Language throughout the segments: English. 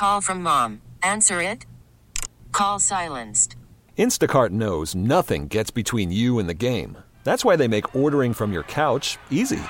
call from mom. Answer it. Call silenced. Instacart knows nothing gets between you and the game. That's why they make ordering from your couch easy.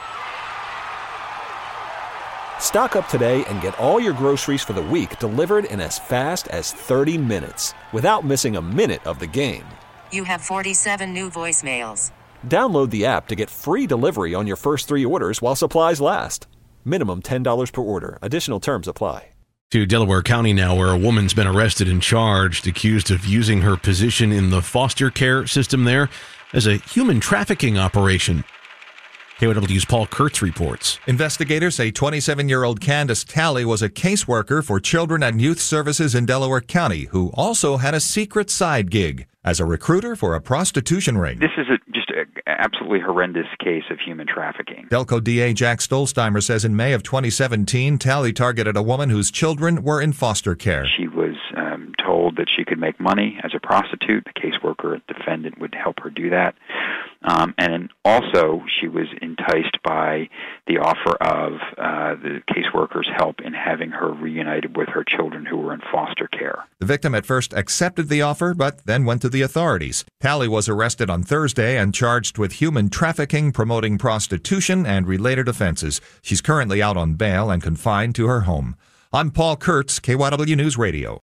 Stock up today and get all your groceries for the week delivered in as fast as 30 minutes without missing a minute of the game. You have 47 new voicemails. Download the app to get free delivery on your first 3 orders while supplies last. Minimum $10 per order. Additional terms apply. To Delaware County now, where a woman's been arrested and charged, accused of using her position in the foster care system there as a human trafficking operation. KYW's Paul Kurtz reports. Investigators say 27-year-old Candace Talley was a caseworker for Children and Youth Services in Delaware County who also had a secret side gig as a recruiter for a prostitution ring. This is just an absolutely horrendous case of human trafficking. Delco DA Jack Stolzheimer says in May of 2017, Talley targeted a woman whose children were in foster care. She was told that she could make money as a prostitute. The caseworker defendant would help her do that. And also, she was enticed by the offer of the caseworker's help in having her reunited with her children who were in foster care. The victim at first accepted the offer, but then went to the authorities. Talley was arrested on Thursday and charged with human trafficking, promoting prostitution, and related offenses. She's currently out on bail and confined to her home. I'm Paul Kurtz, KYW News Radio.